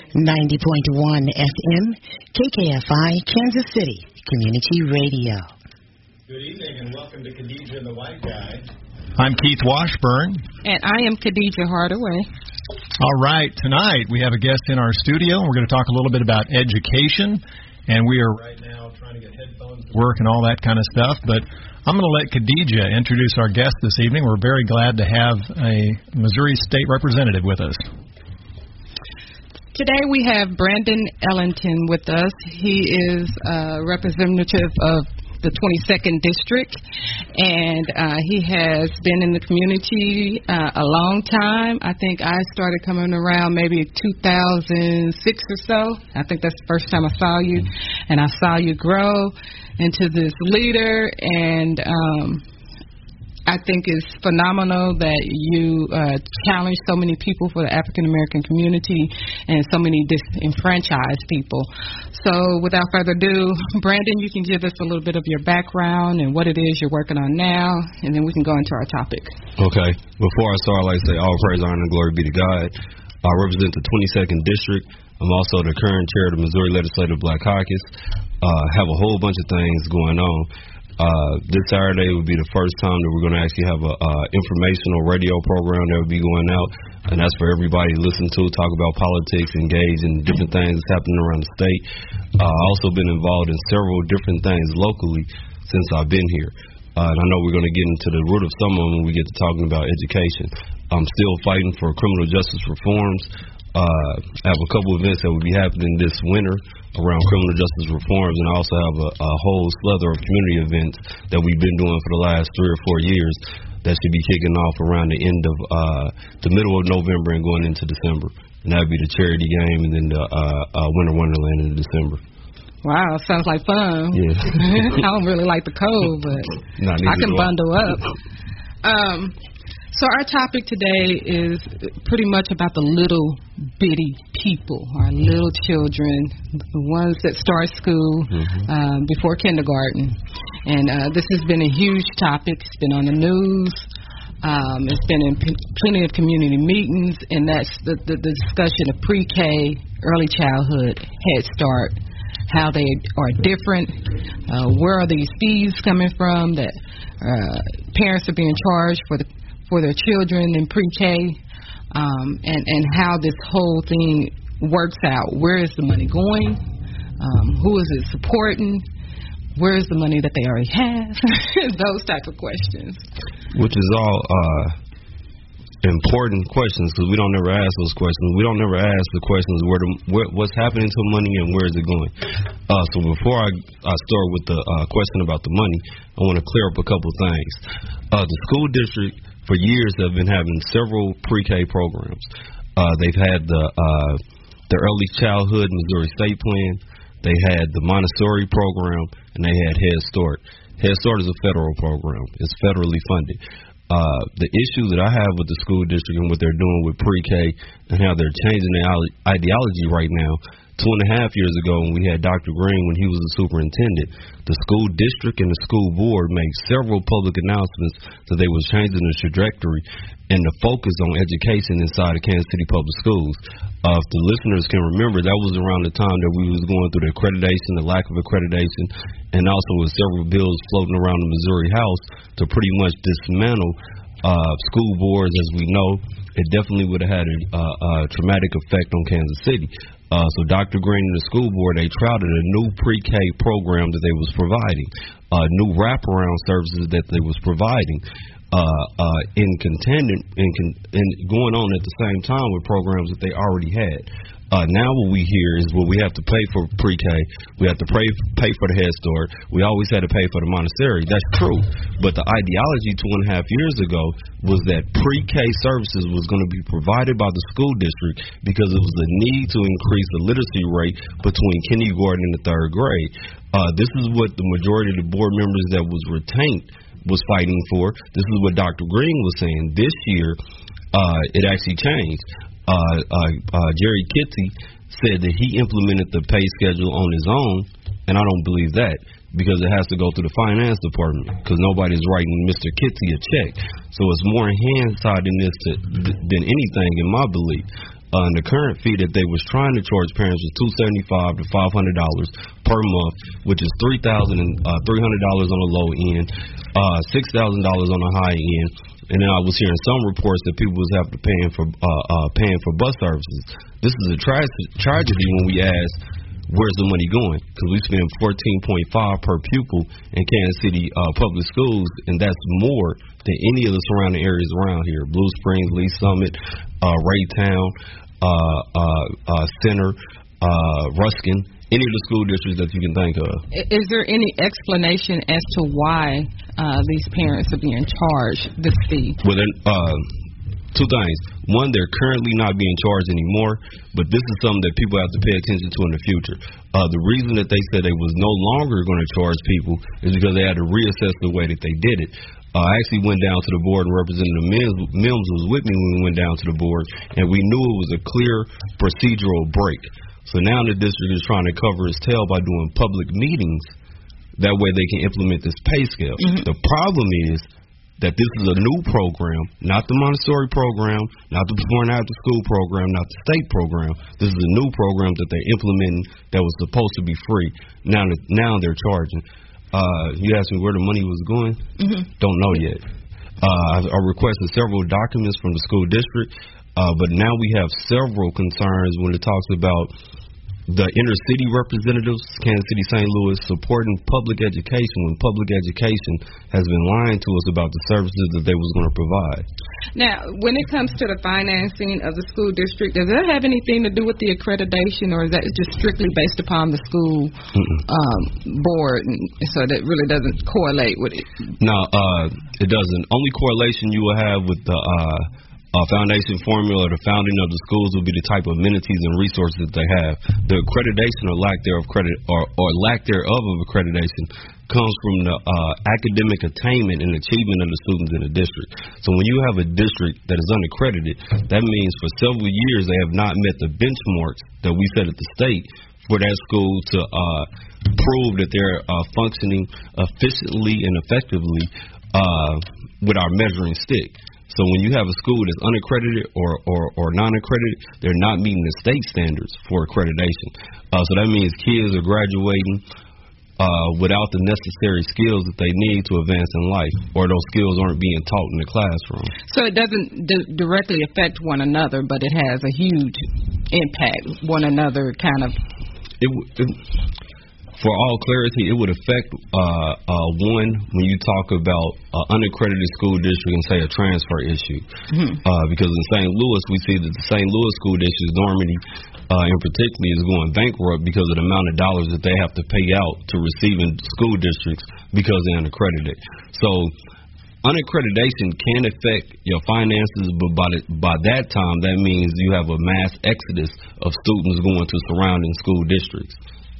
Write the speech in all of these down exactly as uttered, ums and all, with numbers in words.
ninety point one F M, K K F I, Kansas City Community Radio. Good evening and welcome to Khadijah and the White Guy. I'm Keith Washburn. And I am Khadijah Hardaway. All right, tonight we have a guest in our studio. We're going to talk a little bit about education, and we are right now trying to get headphones to work and all that kind of stuff. But I'm going to let Khadijah introduce our guest this evening. We're very glad to have a Missouri State representative with us. Today we have Brandon Ellington with us. He is a representative of the twenty-second District, and uh, he has been in the community uh, a long time. I think I started coming around maybe two thousand six or so. I think that's the first time I saw you, and I saw you grow into this leader, and um, I think it's phenomenal that you uh, challenge so many people for the African-American community and so many disenfranchised people. So without further ado, Brandon, you can give us a little bit of your background and what it is you're working on now, and then we can go into our topic. Okay. Before I start, I'd like to say all praise, honor, and glory be to God. I represent the twenty-second District. I'm also the current chair of the Missouri Legislative Black Caucus. Uh, have a whole bunch of things going on. Uh, this Saturday would be the first time that we're going to actually have a uh, informational radio program that will be going out, and that's for everybody to listen to, talk about politics, engage in different things that's happening around the state. Uh, I've also been involved in several different things locally since I've been here, uh, and I know we're going to get into the root of some of them when we get to talking about education. I'm still fighting for criminal justice reforms. Uh, I have a couple events that will be happening this winter around criminal justice reforms, and I also have a, a whole slither of community events that we've been doing for the last three or four years that should be kicking off around the end of uh, the middle of November and going into December. And that would be the charity game and then the uh, uh, Winter Wonderland in December. Wow, sounds like fun. Yeah. I don't really like the cold, but I can bundle up. Um, So our topic today is pretty much about the little bitty people, our little children, the ones that start school mm-hmm. um, before kindergarten. And uh, this has been a huge topic. It's been on the news. Um, it's been in p- plenty of community meetings, and that's the, the, the discussion of pre-K, early childhood, Head Start, how they are different, uh, where are these fees coming from that uh, parents are being charged for the for their children in pre-K, um, and, and how this whole thing works out. Where is the money going? Um, who is it supporting? Where is the money that they already have? Those type of questions. Which is all uh, important questions, because we don't never ask those questions. We don't never ask the questions where, the, where what's happening to money and where is it going. Uh, so before I, I start with the uh, question about the money, I want to clear up a couple things. Uh, the school district for years have been having several pre-K programs. Uh, they've had the uh, the Early Childhood Missouri State Plan. They had the Montessori program, and they had Head Start. Head Start is a federal program. It's federally funded. Uh, the issue that I have with the school district and what they're doing with pre-K and how they're changing their ideology right now. Two and a half years ago when we had Doctor Green, when he was the superintendent, the school district and the school board made several public announcements that they was changing the trajectory and the focus on education inside of Kansas City Public Schools. Uh, if the listeners can remember, that was around the time that we was going through the accreditation, the lack of accreditation, and also with several bills floating around the Missouri House to pretty much dismantle uh, school boards. As we know, it definitely would have had a, uh, a traumatic effect on Kansas City. Uh, so Doctor Green and the school board, they touted a new pre-K program that they was providing, uh, new wraparound services that they was providing, uh, uh, in contending and con- and going on at the same time with programs that they already had. Uh, now what we hear is, well, we have to pay for pre-K, we have to pay pay for the Head Start, we always had to pay for the Montessori. That's true, but the ideology two and a half years ago was that pre-K services was going to be provided by the school district because it was a need to increase the literacy rate between kindergarten and the third grade. Uh, this is what the majority of the board members that was retained was fighting for. This is what Doctor Green was saying. This year, uh, it actually changed. Uh, uh, uh, Jerry Kitty said that he implemented the pay schedule on his own, and I don't believe that because it has to go through the finance department because nobody's writing Mister Kitty a check. So it's more hand-tied in this to, than anything in my belief. Uh, and the current fee that they was trying to charge parents was two seventy-five to five hundred dollars per month, which is three thousand and uh, three hundred dollars on the low end, uh, six thousand dollars on the high end. And then I was hearing some reports that people was having to paying for uh, uh, paying for bus services. This is a tra- tragedy when we ask, where's the money going? Because we spend fourteen point five per pupil in Kansas City uh, public schools, and that's more than any of the surrounding areas around here: Blue Springs, Lee Summit, uh, Raytown, uh, uh, uh, Center, uh, Ruskin, any of the school districts that you can think of. Is there any explanation as to why uh, these parents are being charged this fee? Well, then, uh, two things. One, they're currently not being charged anymore, but this is something that people have to pay attention to in the future. Uh, the reason that they said they was no longer going to charge people is because they had to reassess the way that they did it. Uh, I actually went down to the board, and Representative Mims, Mims was with me when we went down to the board, and we knew it was a clear procedural break. So now the district is trying to cover its tail by doing public meetings. That way they can implement this pay scale. Mm-hmm. The problem is that this is a new program, not the Montessori program, not the before and after school program, not the state program. This is a new program that they're implementing that was supposed to be free. Now, now they're charging. Uh, you asked me where the money was going? Mm-hmm. Don't know yet. Uh, I, I requested several documents from the school district, uh, but now we have several concerns when it talks about the inner city representatives, Kansas City, Saint Louis, supporting public education when public education has been lying to us about the services that they was going to provide. Now, when it comes to the financing of the school district, does that have anything to do with the accreditation, or is that just strictly based upon the school um, board, and so that really doesn't correlate with it? No, uh, it doesn't. Only correlation you will have with the uh, Uh, foundation formula or the founding of the schools will be the type of amenities and resources that they have. The accreditation or lack thereof credit or, or lack thereof of accreditation comes from the uh, academic attainment and achievement of the students in the district. So when you have a district that is unaccredited, that means for several years they have not met the benchmarks that we set at the state for that school to uh, prove that they're uh, functioning efficiently and effectively uh, with our measuring stick. So when you have a school that's unaccredited or, or, or non-accredited, they're not meeting the state standards for accreditation. Uh, so that means kids are graduating uh, without the necessary skills that they need to advance in life, or those skills aren't being taught in the classroom. So it doesn't d- directly affect one another, but it has a huge impact, one another kind of. It, it For all clarity, it would affect, uh, uh, one, when you talk about uh, unaccredited school district and say a transfer issue. Mm-hmm. Uh, because in Saint Louis, we see that the Saint Louis school district, Normandy, uh, in particular, is going bankrupt because of the amount of dollars that they have to pay out to receiving school districts because they're unaccredited. So unaccreditation can affect your finances, but by, the, by that time, that means you have a mass exodus of students going to surrounding school districts.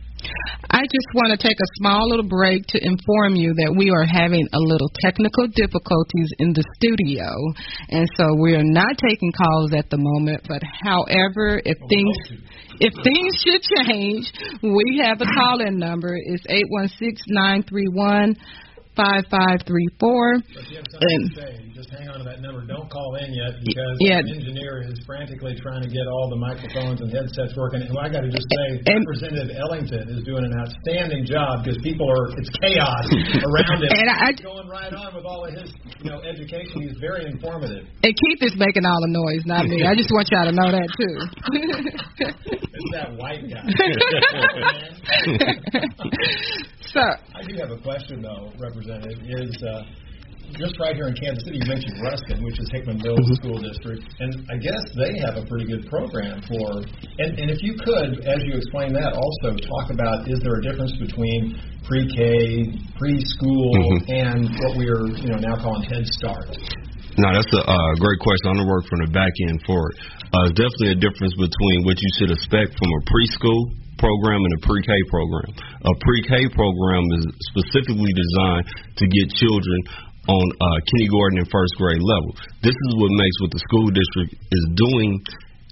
I just want to take a small little break to inform you that we are having a little technical difficulties in the studio, and so we are not taking calls at the moment. But however, if things if things should change, we have a call-in number. It's eight one six, nine three one, five five three four. But you have something to say. You just hang on to that number. Don't call in yet because yeah. the engineer is frantically trying to get all the microphones and headsets working. And I got to just say, and, Representative Ellington is doing an outstanding job because people are, it's chaos around him. And I, He's going right on with all of his, you know, education. He's very informative. And Keith is making all the noise, not me. I just want y'all to know that, too. It's that white guy. So, I do have a question, though, Representative, is uh, just right here in Kansas City, you mentioned Ruskin, which is Hickman Mills mm-hmm. School District, and I guess they have a pretty good program for, and, and if you could, as you explain that, also talk about, is there a difference between pre-K, preschool, mm-hmm. and what we are, you know, now calling Head Start? No, that's a uh, great question. I'm going to work from the back end for it. Uh, there's definitely a difference between what you should expect from a preschool program and a pre-K program. A pre-K program is specifically designed to get children on uh, kindergarten and first grade level. This is what makes what the school district is doing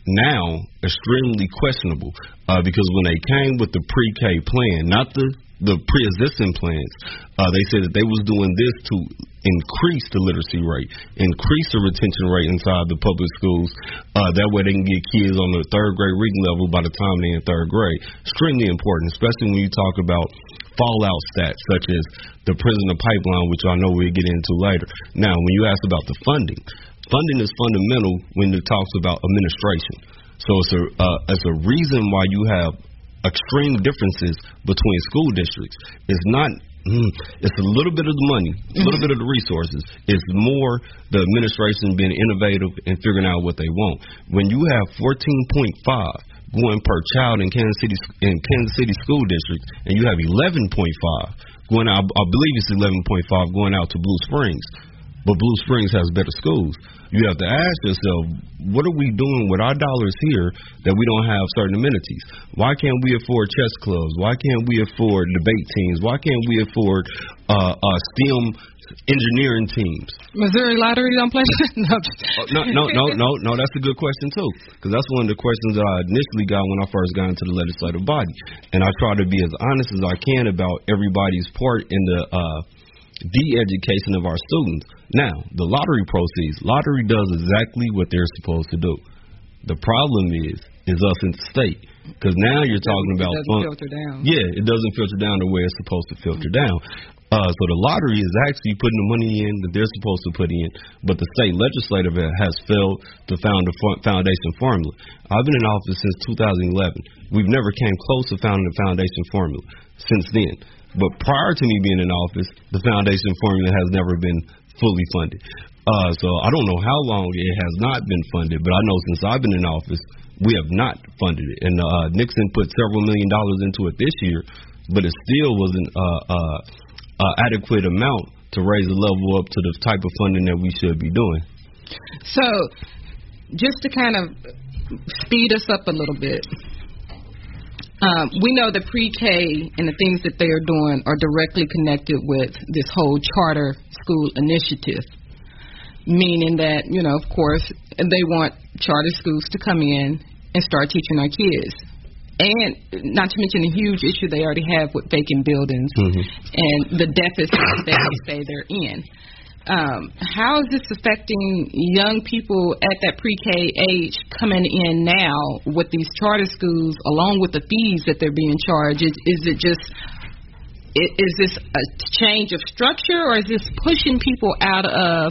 now extremely questionable uh, because when they came with the pre-K plan, not the the pre-existing plans, uh, they said that they was doing this to increase the literacy rate, increase the retention rate inside the public schools. Uh, that way they can get kids on the third grade reading level by the time they're in third grade. Extremely important, especially when you talk about fallout stats such as the prisoner pipeline, which I know we'll get into later. Now, when you ask about the funding, funding is fundamental when it talks about administration. So it's a uh, it's a reason why you have extreme differences between school districts. It's not, mm, it's a little bit of the money, a little bit of the resources. It's more the administration being innovative and figuring out what they want. When you have fourteen point five going per child in Kansas City in Kansas City school districts, and you have eleven point five going out, I believe it's eleven point five going out to Blue Springs, but Blue Springs has better schools. You have to ask yourself, what are we doing with our dollars here that we don't have certain amenities? Why can't we afford chess clubs? Why can't we afford debate teams? Why can't we afford uh, uh, STEM engineering teams? Missouri Lottery don't play? no. no, no, no, no, no. That's a good question too, because that's one of the questions that I initially got when I first got into the legislative body, and I try to be as honest as I can about everybody's part in the uh, de-education of our students. Now, the lottery proceeds. Lottery does exactly what they're supposed to do. The problem is, is us in the state. Because now you're talking it about... It doesn't filter down. Yeah, it doesn't filter down the way it's supposed to filter mm-hmm. down. Uh, so the lottery is actually putting the money in that they're supposed to put in, but the state legislative has failed to found a foundation formula. I've been in office since two thousand eleven. We've never came close to founding a foundation formula since then. But prior to me being in office, the foundation formula has never been fully funded. Uh, so I don't know how long it has not been funded, but I know since I've been in office, we have not funded it. And uh, Nixon put several million dollars into it this year, but it still wasn't uh, uh, uh, adequate amount to raise the level up to the type of funding that we should be doing. So just to kind of speed us up a little bit, Um, we know the pre-K and the things that they are doing are directly connected with this whole charter school initiative, meaning that, you know, of course, they want charter schools to come in and start teaching our kids. And not to mention the huge issue they already have with vacant buildings mm-hmm. and the deficit that they say they're in. Um, how is this affecting young people at that pre-K age coming in now with these charter schools, along with the fees that they're being charged? Is, is it just, is this a change of structure, or is this pushing people out of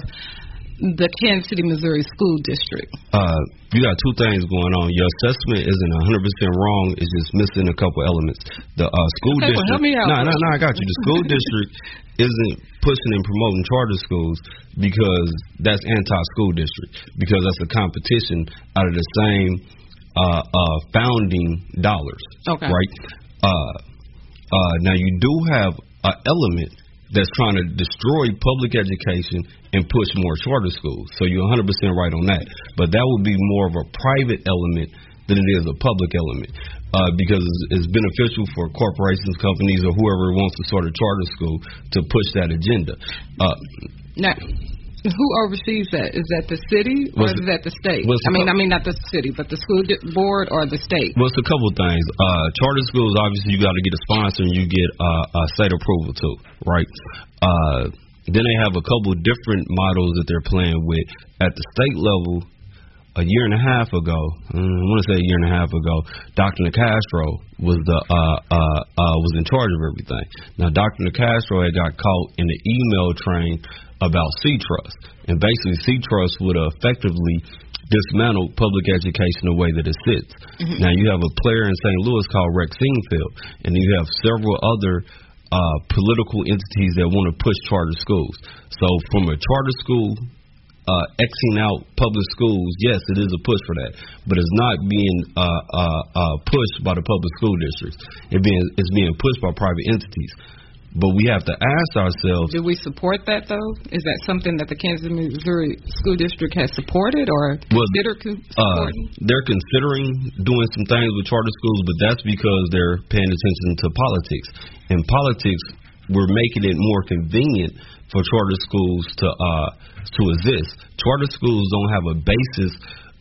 the Kansas City, Missouri school district? Uh, you got two things going on. Your assessment isn't one hundred percent wrong. It's just missing a couple elements. The uh, school okay, district. Well, help me out. No, no, no, I got you. The school district isn't pushing and promoting charter schools because that's anti-school district, because that's a competition out of the same uh, uh, founding dollars. Okay. Right? Uh, uh, now, you do have an element that's trying to destroy public education and push more charter schools. So you're one hundred percent right on that. But that would be more of a private element than it is a public element, uh, because it's, it's beneficial for corporations, companies, or whoever wants to start a charter school to push that agenda. Uh, now, who oversees that? Is that the city or is that the state? I mean, I mean not the city, but the school board or the state? Well, it's a couple of things. Uh, charter schools, obviously, you got to get a sponsor and you get uh, uh, state approval too, right? Uh, then they have a couple of different models that they're playing with at the state level. A year and a half ago, I want to say a year and a half ago, Doctor Nicastro was the uh, uh, uh, was in charge of everything. Now, Doctor Nicastro had got caught in the email train about C-Trust, and basically C-Trust would have effectively dismantled public education the way that it sits. Mm-hmm. Now, you have a player in Saint Louis called Rex Singfield, and you have several other uh, political entities that want to push charter schools. So, from a charter school Uh, Xing out public schools, yes, it is a push for that, but it's not being uh, uh, uh, pushed by the public school districts. It being it's being pushed by private entities. But we have to ask ourselves: do we support that though? Is that something that the Kansas Missouri School District has supported or well, consider supporting? Uh, they're considering doing some things with charter schools, but that's because they're paying attention to politics. In politics, we're making it more convenient for charter schools to uh, to exist. Charter schools don't have a basis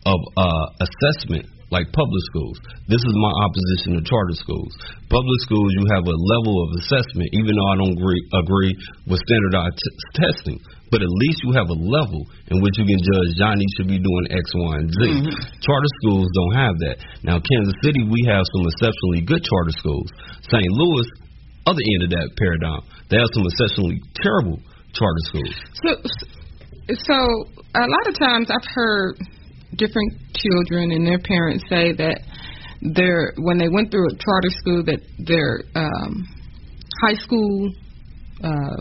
of uh, assessment like public schools. This is my opposition to charter schools. Public schools, you have a level of assessment, even though I don't agree, agree with standardized t- testing. But at least you have a level in which you can judge Johnny should be doing X, Y, and Z. Mm-hmm. Charter schools don't have that. Now, Kansas City, we have some exceptionally good charter schools. Saint Louis, other end of that paradigm, they have some exceptionally terrible charter schools. So, so a lot of times I've heard different children and their parents say that their when they went through a charter school that their um, high school uh,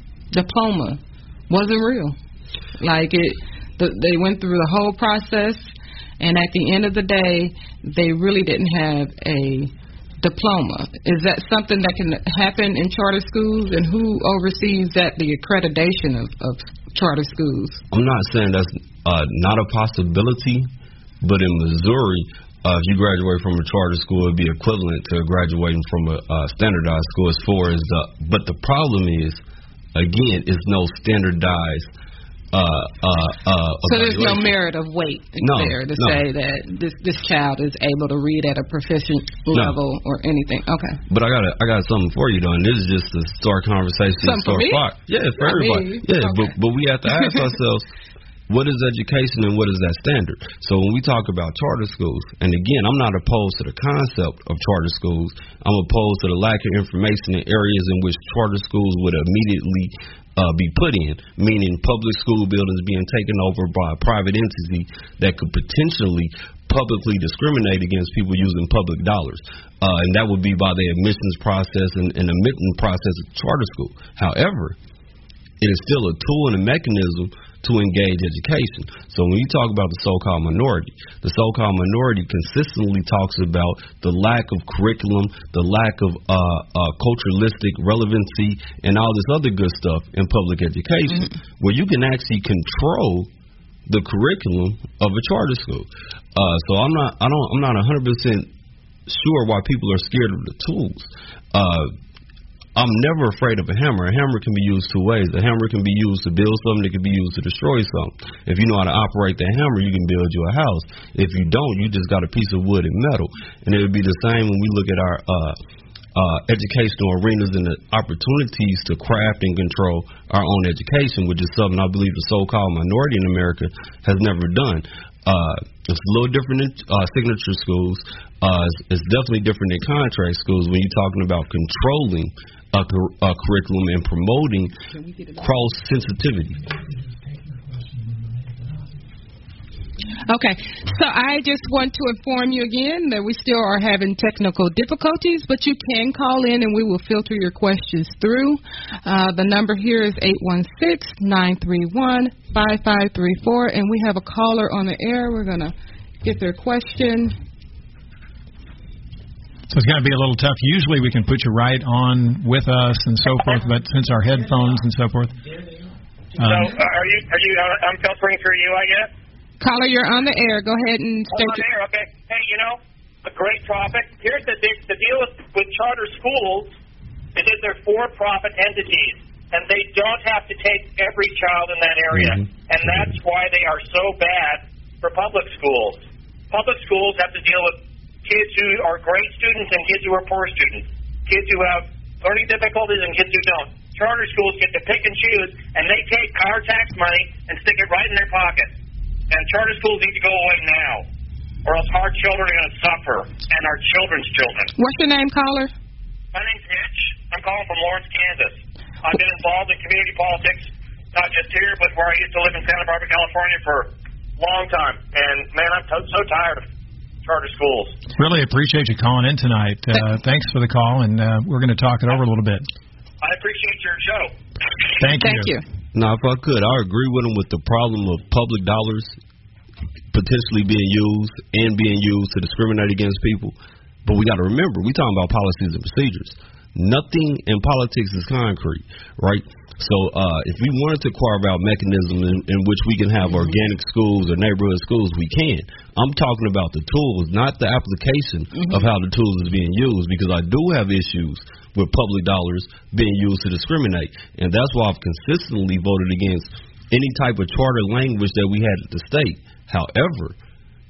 diploma wasn't real. Like it, the, they went through the whole process, and at the end of the day, they really didn't have a diploma. Is that something that can happen in charter schools, and who oversees that, the accreditation of, of charter schools? I'm not saying that's uh, not a possibility, but in Missouri, uh, if you graduate from a charter school, it would be equivalent to graduating from a uh, standardized school as far as the, but the problem is, again, it's no standardized Uh, uh, uh, so there's no merit of weight no, there to no. say that this this child is able to read at a proficient level no. or anything. Okay. But I got a, I got something for you though, and this is just to start conversation. Something start for me? Spot. Yeah, for I everybody. Mean, yeah, okay. but but we have to ask ourselves, what is education and what is that standard? So when we talk about charter schools, and again, I'm not opposed to the concept of charter schools. I'm opposed to the lack of information in areas in which charter schools would immediately Uh, be put in, meaning public school buildings being taken over by a private entity that could potentially publicly discriminate against people using public dollars. Uh, and that would be by the admissions process and, and admitting process of charter school. However, it is still a tool and a mechanism to engage education. So when you talk about the so-called minority, the so-called minority consistently talks about the lack of curriculum, the lack of uh, uh, culturalistic relevancy, and all this other good stuff in public education, mm-hmm. where you can actually control the curriculum of a charter school. Uh, so I'm not, I don't, I'm not one hundred percent sure why people are scared of the tools. Uh, I'm never afraid of a hammer. A hammer can be used two ways. A hammer can be used to build something. It can be used to destroy something. If you know how to operate that hammer, you can build you a house. If you don't, you just got a piece of wood and metal. And it would be the same when we look at our uh, uh, educational arenas and the opportunities to craft and control our own education, which is something I believe the so-called minority in America has never done. Uh, it's a little different in uh, signature schools. Uh, it's, it's definitely different in contract schools when you're talking about controlling A, a curriculum and promoting cross sensitivity. Okay, so I just want to inform you again that we still are having technical difficulties, but you can call in and we will filter your questions through. Uh, the number here is eight one six, nine three one, five five three four, and we have a caller on the air. We're going to get their question. So it's going to be a little tough. Usually we can put you right on with us and so forth, but since our headphones and so forth. Um, so uh, are you, are you, uh, I'm filtering through you, I guess? Caller, you're on the air. Go ahead and state oh, on the air, okay. Hey, you know, a great topic. Here's the, the deal with, with charter schools is that they're for-profit entities, and they don't have to take every child in that area. Mm-hmm. And that's why they are so bad for public schools. Public schools have to deal with kids who are great students and kids who are poor students, kids who have learning difficulties and kids who don't. Charter schools get to pick and choose, and they take our tax money and stick it right in their pocket. And charter schools need to go away now, or else our children are going to suffer, and our children's children. What's your name, caller? My name's Mitch. I'm calling from Lawrence, Kansas. I've been involved in community politics, not just here, but where I used to live in Santa Barbara, California for a long time. And, man, I'm t- so tired of charter schools. Really appreciate you calling in tonight. Uh, thanks for the call, and uh, we're going to talk it over a little bit. I appreciate your show. Thank you. Thank you. Now, if I could, I agree with him with the problem of public dollars potentially being used and being used to discriminate against people. But we got to remember, we're talking about policies and procedures. Nothing in politics is concrete, right? So uh, if we wanted to carve out mechanisms in, in which we can have organic schools or neighborhood schools, we can. I'm talking about the tools, not the application mm-hmm. of how the tools is being used, because I do have issues with public dollars being used to discriminate. And that's why I've consistently voted against any type of charter language that we had at the state. However,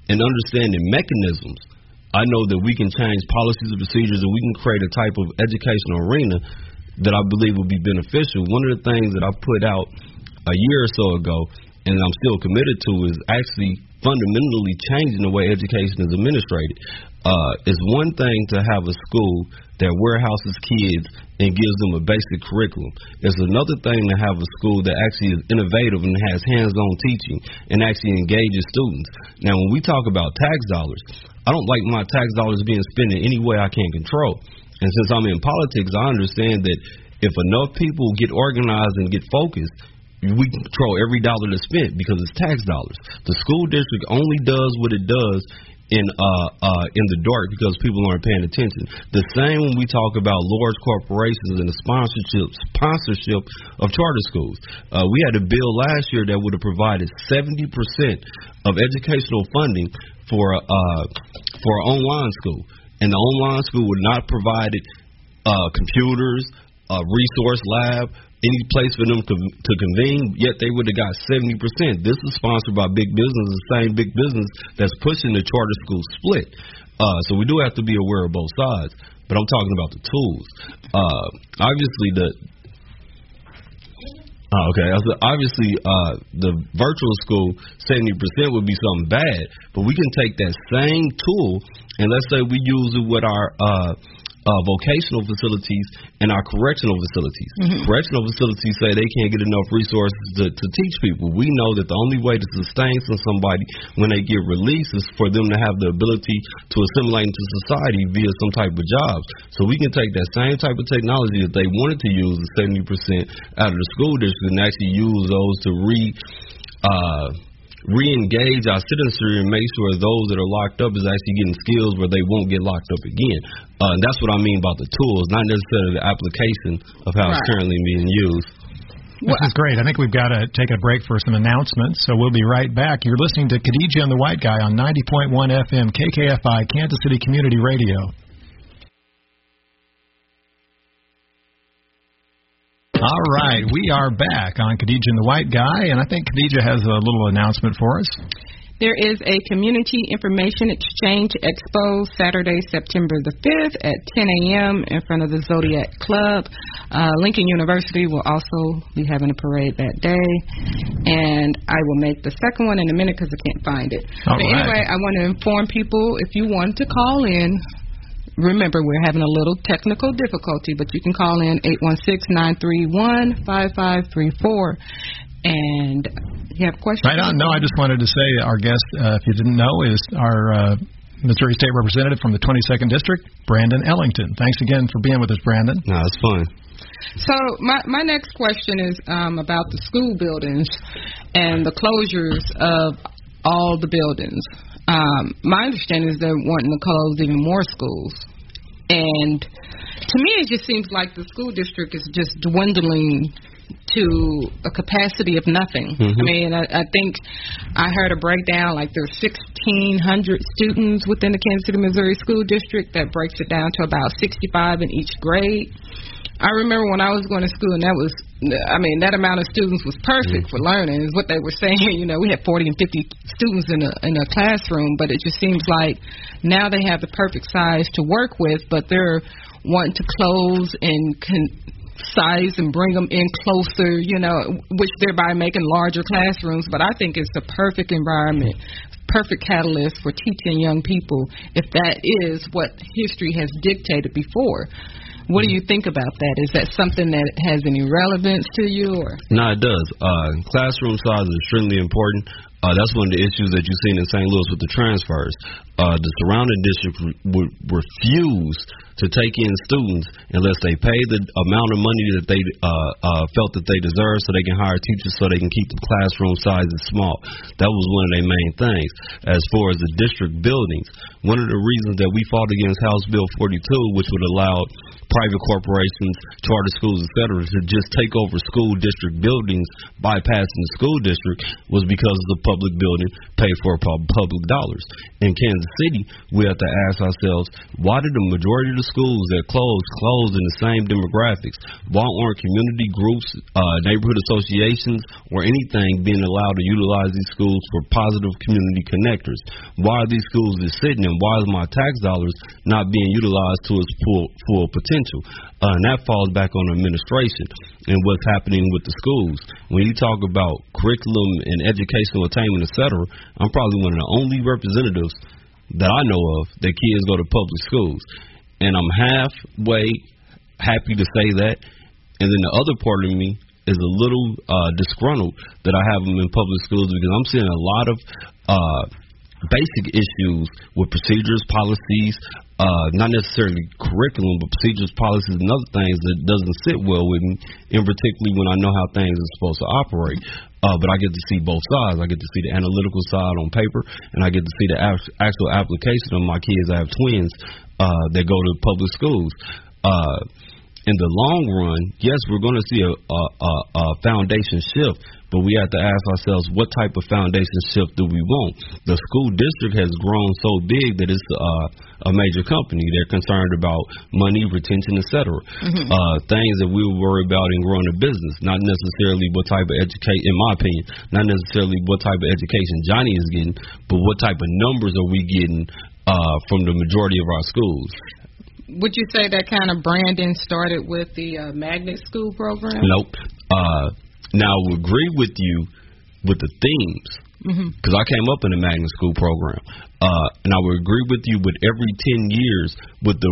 and understanding mechanisms, I know that we can change policies and procedures, and we can create a type of educational arena that I believe will be beneficial. One of the things that I put out a year or so ago, and I'm still committed to, is actually fundamentally changing the way education is administrated. Uh, it's one thing to have a school that warehouses kids and gives them a basic curriculum. It's another thing to have a school that actually is innovative and has hands-on teaching and actually engages students. Now, when we talk about tax dollars, I don't like my tax dollars being spent in any way I can't control. And since I'm in politics, I understand that if enough people get organized and get focused, we can control every dollar that's spent because it's tax dollars. The school district only does what it does in uh uh in the dark because people aren't paying attention. The same when we talk about large corporations and the sponsorship sponsorship of charter schools. Uh, we had a bill last year that would have provided seventy percent of educational funding for uh for an online school, and the online school would not provide uh computers, a resource lab, any place for them to convene, yet they would have got seventy percent. This is sponsored by big business, the same big business that's pushing the charter school split. Uh, so we do have to be aware of both sides, but I'm talking about the tools. Uh, obviously, the oh, okay, obviously uh, the virtual school, seventy percent would be something bad, but we can take that same tool and let's say we use it with our uh, Uh, vocational facilities and our correctional facilities. Mm-hmm. Correctional facilities say they can't get enough resources to, to teach people. We know that the only way to sustain somebody when they get released is for them to have the ability to assimilate into society via some type of jobs. So we can take that same type of technology that they wanted to use, the seventy percent out of the school district, and actually use those to re uh, re-engage our citizenry and make sure those that are locked up is actually getting skills where they won't get locked up again. Uh, and that's what I mean about the tools, not necessarily the application of how right. it's currently being used. This is great. I think we've got to take a break for some announcements, so we'll be right back. You're listening to Khadijah and the White Guy on ninety point one F M K K F I, Kansas City Community Radio. All right, we are back on Khadijah and the White Guy, and I think Khadijah has a little announcement for us. There is a Community Information Exchange Expo Saturday, September the fifth at ten a.m. in front of the Zodiac Club. Uh, Lincoln University will also be having a parade that day, and I will make the second one in a minute because I can't find it. All but right. Anyway, I want to inform people, if you want to call in, remember, we're having a little technical difficulty, but you can call in eight one six, nine three one, five five three four. And you have questions? Right on. No, I just wanted to say our guest, uh, if you didn't know, is our uh, Missouri State Representative from the twenty-second District, Brandon Ellington. Thanks again for being with us, Brandon. No, it's fun. So my, my next question is um, about the school buildings and the closures of all the buildings. Um, my understanding is they're wanting to close even more schools. And to me, it just seems like the school district is just dwindling to a capacity of nothing. Mm-hmm. I mean, I, I think I heard a breakdown, like there's sixteen hundred students within the Kansas City, Missouri School District. That breaks it down to about sixty-five in each grade. I remember when I was going to school, and that was, I mean, that amount of students was perfect mm-hmm. for learning, is what they were saying. You know, we had forty and fifty students in a in a classroom, but it just seems like now they have the perfect size to work with, but they're wanting to close and con- size and bring them in closer, you know, which thereby making larger classrooms. But I think it's the perfect environment, perfect catalyst for teaching young people, if that is what history has dictated before. What do you think about that? Is that something that has any relevance to you? Or? No, it does. Uh, classroom size is extremely important. Uh, that's one of the issues that you've seen in Saint Louis with the transfers. Uh, the surrounding districts re- would refuse to take in students unless they pay the amount of money that they uh, uh, felt that they deserve, so they can hire teachers, so they can keep the classroom sizes small. That was one of their main things. As far as the district buildings, one of the reasons that we fought against House Bill forty-two, which would allow private corporations, charter schools, et cetera, to just take over school district buildings, bypassing the school district, was because the public building paid for public dollars. In Kansas City, we have to ask ourselves, why did the majority of the schools that closed close in the same demographics? Why aren't community groups, uh, neighborhood associations, or anything being allowed to utilize these schools for positive community connectors? Why are these schools just sitting, and why is my tax dollars not being utilized to its full, full potential? Uh, and that falls back on administration and what's happening with the schools. When you talk about curriculum and educational attainment, et cetera, I'm probably one of the only representatives that I know of that kids go to public schools. And I'm halfway happy to say that. And then the other part of me is a little uh, disgruntled that I have them in public schools, because I'm seeing a lot of uh, basic issues with procedures, policies, uh, not necessarily curriculum, but procedures, policies, and other things that doesn't sit well with me, and particularly when I know how things are supposed to operate. Uh, but I get to see both sides. I get to see the analytical side on paper, and I get to see the actual application of my kids. I have twins uh, that go to public schools. Uh, in the long run, yes, we're going to see a, a, a, a foundation shift, but we have to ask ourselves, what type of foundation shift do we want? The school district has grown so big that it's uh, a major company. They're concerned about money, retention, et cetera. Mm-hmm. Uh, things that we worry about in growing a business, not necessarily what type of education, in my opinion, not necessarily what type of education Johnny is getting, but what type of numbers are we getting uh, from the majority of our schools. Would you say that kind of branding started with the uh, magnet school program? Nope. Uh, now, I would agree with you with the themes, because mm-hmm. I came up in the magnet school program. Uh, and I would agree with you with every ten years with the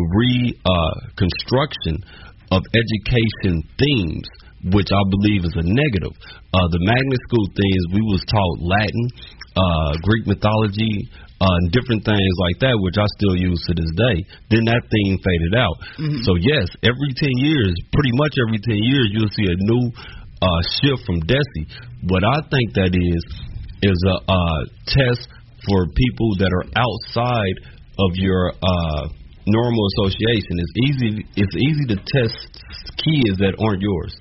reconstruction uh, of education themes, which I believe is a negative. Uh, the magnet school themes, we was taught Latin, uh, Greek mythology, Uh, and different things like that, which I still use to this day. Then that thing faded out. Mm-hmm. So, yes, every ten years, pretty much every ten years, you'll see a new uh, shift from DESE. What I think that is, is a uh, test for people that are outside of your uh, normal association. It's easy, it's easy to test kids that aren't yours.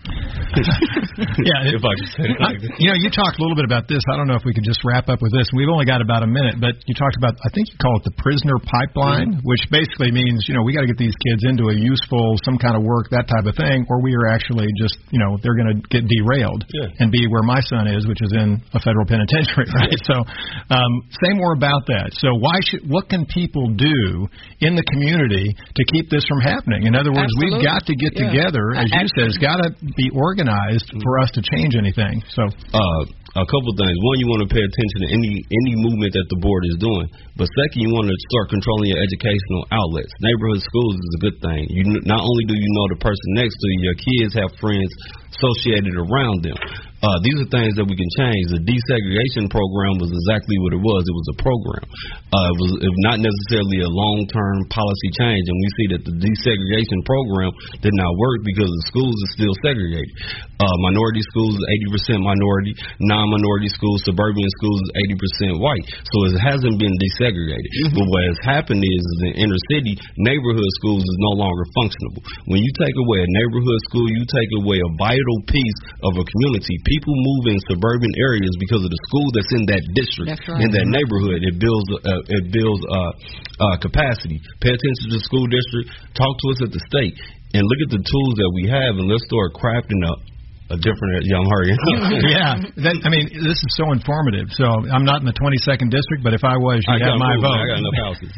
yeah, if I could say it like this. You know, you talked a little bit about this. I don't know if we could just wrap up with this. We've only got about a minute, but you talked about, I think you call it the prisoner pipeline, mm-hmm. which basically means, you know, we got to get these kids into a useful, some kind of work, that type of thing, or we are actually just, you know, they're going to get derailed yeah. and be where my son is, which is in a federal penitentiary, right? So um, say more about that. So why should, what can people do in the community to keep this from happening? In other words, Absolutely. we've got to get yeah. together, as you said, it's got to be organized for us to change anything. So, uh, a couple things. One, you want to pay attention to any any movement that the board is doing. But second, you want to start controlling your educational outlets. Neighborhood schools is a good thing. You not only do you know the person next to you, your kids have friends associated around them. Uh, these are things that we can change. The desegregation program was exactly what it was. It was a program. Uh, it was it was not necessarily a long-term policy change, and we see that the desegregation program did not work because the schools are still segregated. Uh, minority schools is eighty percent minority, non-minority schools, suburban schools is eighty percent white. So it hasn't been desegregated. Mm-hmm. But what has happened is, is in inner city, neighborhood schools is no longer functional. When you take away a neighborhood school, you take away a vital piece of a community. People move in suburban areas because of the school that's in that district, right. in that neighborhood. It builds uh, it builds uh, uh, capacity. Pay attention to the school district. Talk to us at the state, and look at the tools that we have, and let's start crafting a, a different young hurry. yeah, that, I mean, this is so informative. So I'm not in the twenty-second district, but if I was, you'd have my vote. I got enough houses.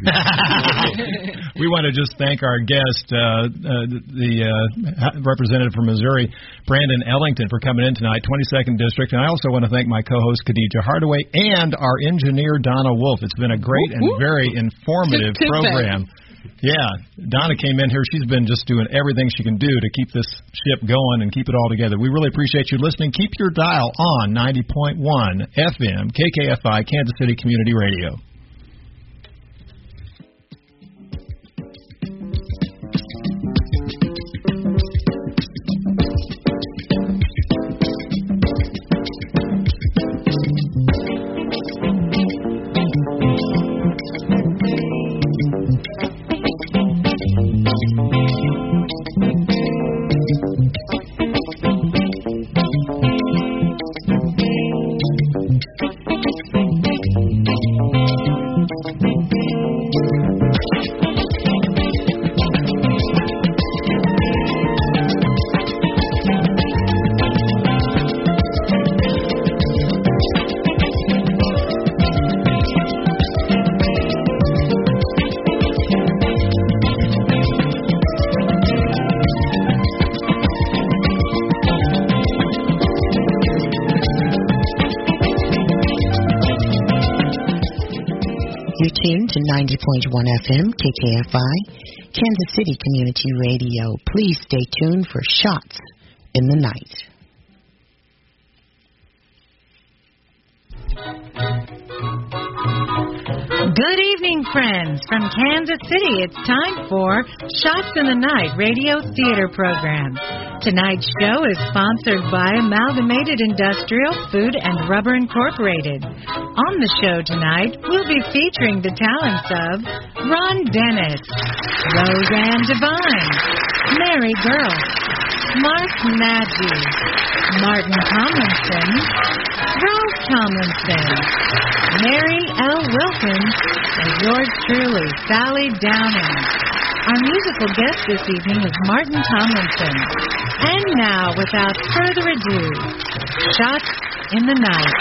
We want to just thank our guest, uh, uh, the uh, representative from Missouri, Brandon Ellington, for coming in tonight, twenty-second district. And I also want to thank my co-host, Khadija Hardaway, and our engineer, Donna Wolf. It's been a great and very informative program. Yeah, Donna came in here. She's been just doing everything she can do to keep this ship going and keep it all together. We really appreciate you listening. Keep your dial on ninety point one F M, K K F I, Kansas City Community Radio. Thank you. You're tuned to ninety point one F M, K K F I, Kansas City Community Radio. Please stay tuned for Shots in the Night. Good evening, friends. From Kansas City, it's time for Shots in the Night radio theater program. Tonight's show is sponsored by Amalgamated Industrial Food and Rubber Incorporated. On the show tonight, we'll be featuring the talents of Ron Dennis, Roseanne Devine, Mary Girl, Mark Maggi, Martin Tomlinson, Rose Tomlinson, Mary L. Wilkins, and yours truly, Sally Downing. Our musical guest this evening is Martin Tomlinson. And now, without further ado, Shots in the Night.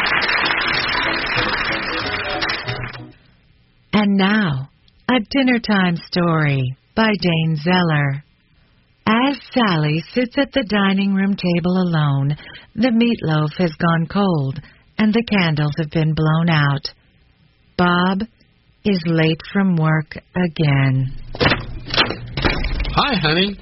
And now, a dinnertime story by Dane Zeller. As Sally sits at the dining room table alone, the meatloaf has gone cold and the candles have been blown out. Bob is late from work again. Hi, honey.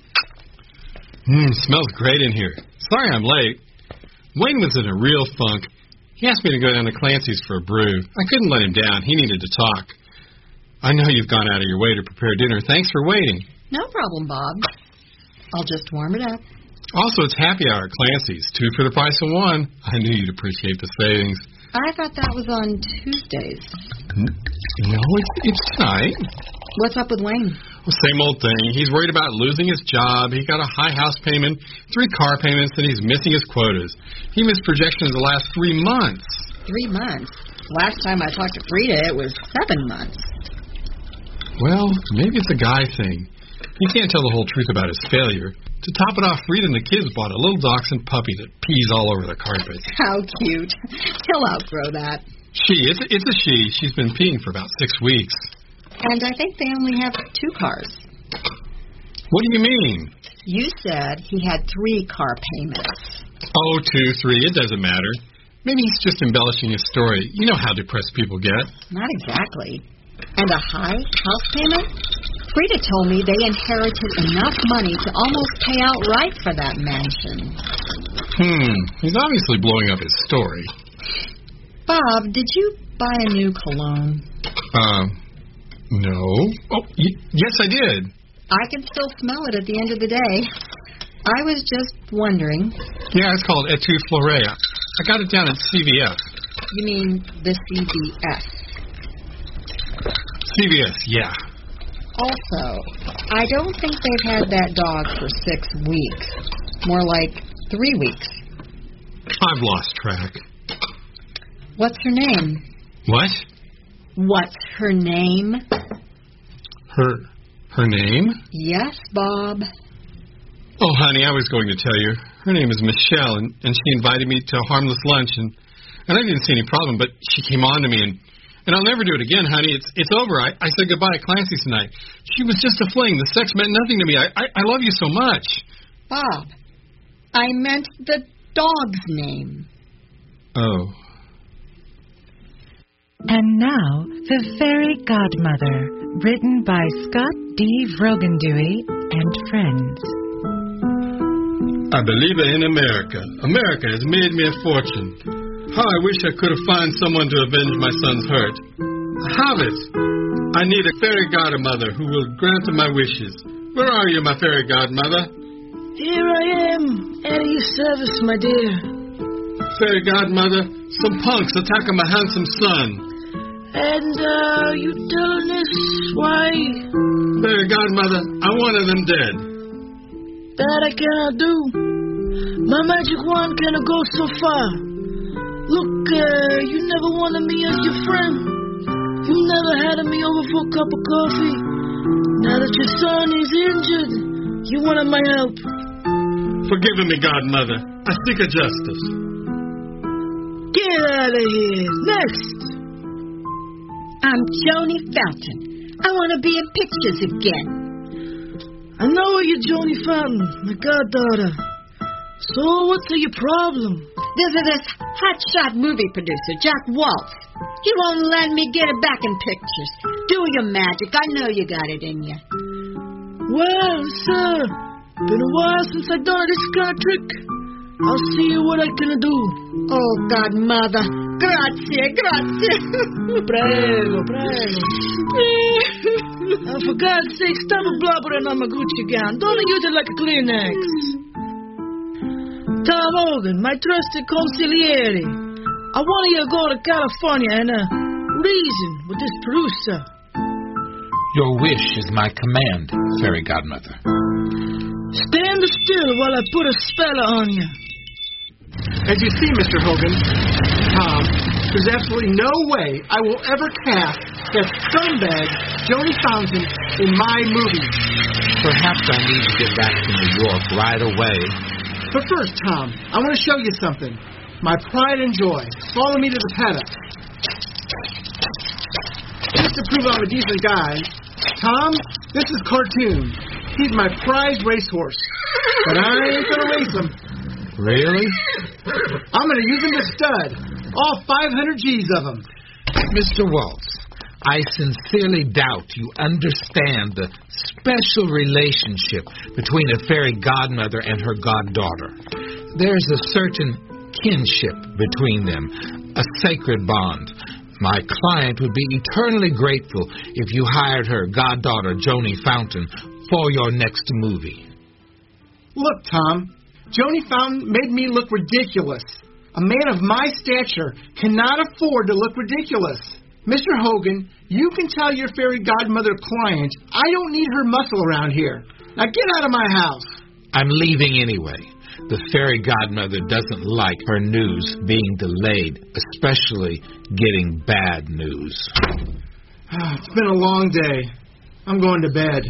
Mmm, smells great in here. Sorry I'm late. Wayne was in a real funk. He asked me to go down to Clancy's for a brew. I couldn't let him down. He needed to talk. I know you've gone out of your way to prepare dinner. Thanks for waiting. No problem, Bob. I'll just warm it up. Also, it's happy hour at Clancy's. Two for the price of one. I knew you'd appreciate the savings. I thought that was on Tuesdays. No, it's, it's tonight. What's up with Wayne? Well, same old thing. He's worried about losing his job. He got a high house payment, three car payments, and he's missing his quotas. He missed projections the last three months. Three months? Last time I talked to Frida, it was seven months. Well, maybe it's a guy thing. He can't tell the whole truth about his failure. To top it off, Frida and the kids bought a little dachshund puppy that pees all over the carpet. How cute. He'll outgrow that. She. It's a, it's a she. She's been peeing for about six weeks. And I think they only have two cars. What do you mean? You said he had three car payments. Oh, two, three. It doesn't matter. Maybe he's just embellishing his story. You know how depressed people get. Not exactly. And a high house payment? Frida told me they inherited enough money to almost pay outright for that mansion. Hmm. He's obviously blowing up his story. Bob, did you buy a new cologne? Um, no. Oh, y- yes, I did. I can still smell it at the end of the day. I was just wondering. Yeah, it's called Etude Fleuret. I got it down at C V S. You mean the C V S? C V S, yeah. Also, I don't think they've had that dog for six weeks. More like three weeks. I've lost track. What's her name? What? What's her name? Her her name? Yes, Bob. Oh, honey, I was going to tell you. Her name is Michelle, and, and she invited me to a harmless lunch, and, and I didn't see any problem, but she came on to me, and, and I'll never do it again, honey. It's it's over. I, I said goodbye at Clancy's tonight. She was just a fling. The sex meant nothing to me. I, I, I love you so much. Bob, I meant the dog's name. Oh. And now, The Fairy Godmother, written by Scott D. Vrogendewey and friends. I believe in America. America has made me a fortune. How I wish I could have found someone to avenge my son's hurt. I have it. I need a fairy godmother who will grant my wishes. Where are you, my fairy godmother? Here I am, at your service, my dear. Fairy godmother, some punks attacking my handsome son. And, uh, you telling us why? Fairy godmother, I wanted them dead. That I cannot do. My magic wand cannot go so far. Look, uh, you never wanted me as your friend. You never had me over for a cup of coffee. Now that your son is injured, you wanted my help. Forgive me, godmother. I seek a justice. Get out of here. Next. I'm Joni Felton. I want to be in pictures again. I know you're Joni Felton, my goddaughter. So what's your problem? There's this hotshot movie producer, Jack Waltz. You won't let me get it back in pictures. Do your magic. I know you got it in you. Well, sir, been a while since I done this kind of trick. I'll see what I can do. Oh, godmother. Grazie, grazie. Prego, prego. And for God's sake, stop blubbering on my Gucci gown. Don't use it like a Kleenex. Tom Hogan, my trusted consigliere. I want you to go to California and uh, reason with this producer. Your wish is my command, Fairy Godmother. Stand still while I put a spell on you. As you see, Mister Hogan, Tom, there's absolutely no way I will ever cast that scumbag, Joni Fountain, in my movie. Perhaps I need to get back to New York right away. But first, Tom, I want to show you something. My pride and joy. Follow me to the paddock. Just to prove I'm a decent guy, Tom, this is Cartoon. He's my prize racehorse. But I ain't going to race him. Really? I'm going to use him to stud. All five hundred G's of them. Mister Waltz, I sincerely doubt you understand the special relationship between a fairy godmother and her goddaughter. There's a certain kinship between them, a sacred bond. My client would be eternally grateful if you hired her goddaughter, Joni Fountain, for your next movie. Look, Tom, Joni Fountain made me look ridiculous. A man of my stature cannot afford to look ridiculous. Mister Hogan, you can tell your fairy godmother client I don't need her muscle around here. Now get out of my house. I'm leaving anyway. The fairy godmother doesn't like her news being delayed, especially getting bad news. It's been a long day. I'm going to bed.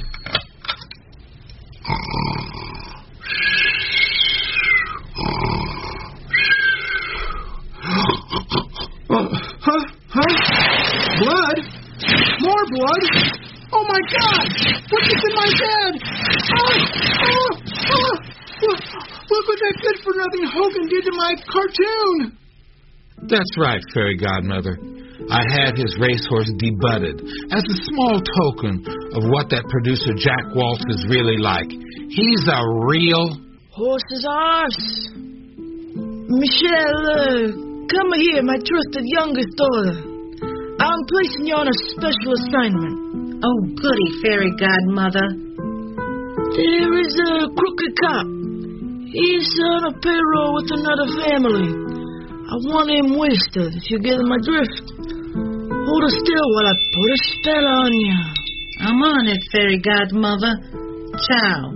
Oh, huh? Huh? Blood? More blood? Oh, my God! What's this in my bed? Oh! Oh! Oh! Look, look what that good-for-nothing Hogan did to my cartoon! That's right, Fairy Godmother. I had his racehorse debudded as a small token of what that producer Jack Waltz is really like. He's a real... Horse's arse. Michelle, uh, come here, my trusted youngest daughter. I'm placing you on a special assignment. Oh, goody, Fairy Godmother. There is a crooked cop. He's on a payroll with another family. I want him wasted, if you get my drift. Hold her still while I put a spell on you. I'm on it, Fairy Godmother. Ciao.